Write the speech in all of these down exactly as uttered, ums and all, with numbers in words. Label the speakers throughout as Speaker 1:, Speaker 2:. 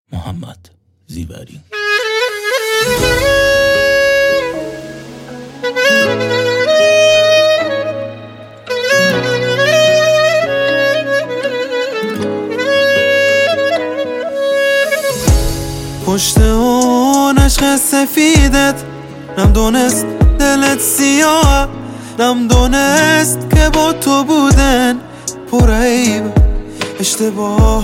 Speaker 1: محمد زیوری.
Speaker 2: پشت اون عشق سفیدت نم دونست دلت سیاه، نم دونست که با تو بودن پر عیب اشتباه.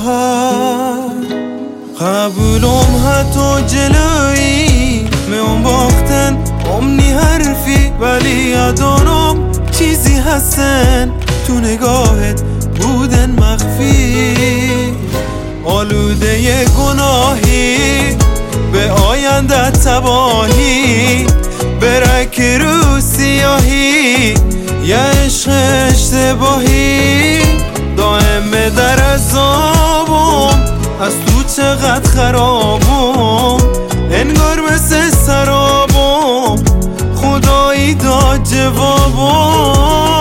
Speaker 2: قبولم حتی جلوی میون باختن امنی حرفی، ولی یادانم چیزی هستن تو نگاهت بودن مخفی. آلوده ی گناهی به آینده تباهی، برک رو سیاهی یه عشق اشتباهی. دائم در عذابم از تو چقدر خرابم، انگار مثل سرابم خدایی داد جوابم.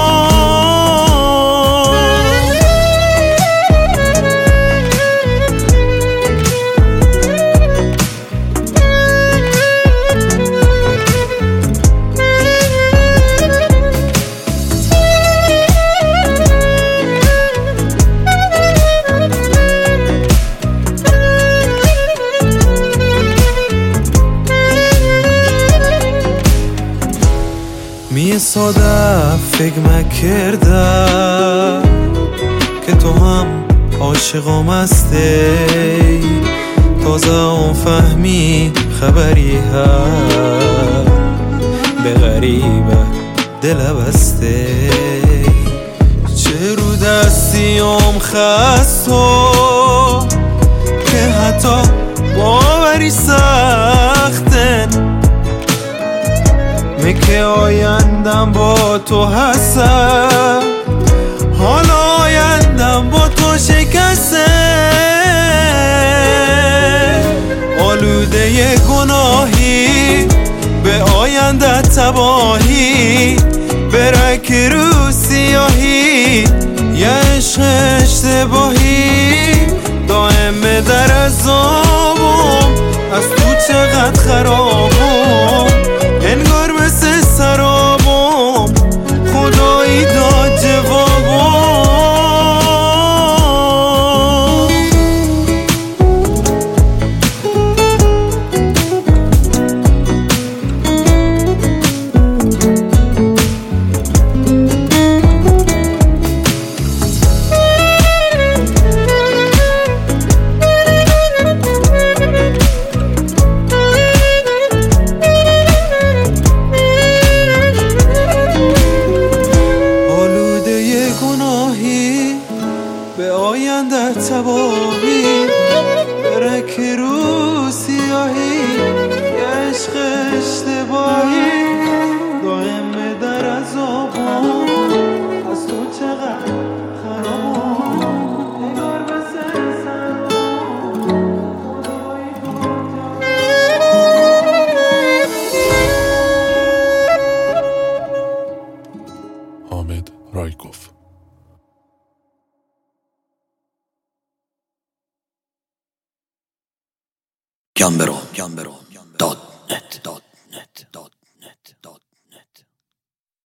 Speaker 2: می ساده فکر مکردم که تو هم عاشقم هستی، تازه اون فهمی خبری هم به غریبه دل بسته. چه رو دستیم خستو که حتی باوری سختن، که آیندم با تو هستم، حالا آیندم با تو شکسته. آلوده ی گناهی به آینده تباهی، برک رو سیاهی یه عشق اشتباهی. دائم در عذابم از تو چقدر خرابم، انگار مثل سرابم خدایی داد جوابم. به آینده تباهی، برک رو سیاهی یه عشق اشتباهی. دائم در عذابم از تو چقدر خرابم، انگار مثل سرابم خدایی داد.
Speaker 3: حامد رایکوف.
Speaker 1: گمبرو